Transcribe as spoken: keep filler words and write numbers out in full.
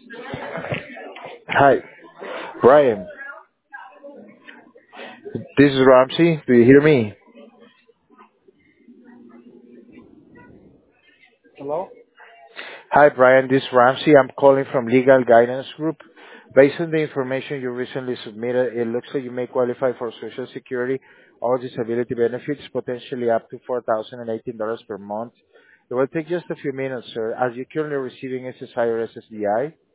Hi, Brian. This is Ramsey. Do you hear me? Hello? Hi, Brian. This is Ramsey. I'm calling from Legal Guidance Group. Based on the information you recently submitted, it looks like you may qualify for Social Security or disability benefits, potentially up to four thousand eighteen dollars per month. It will take just a few minutes, sir. As you're currently receiving S S I or S S D I?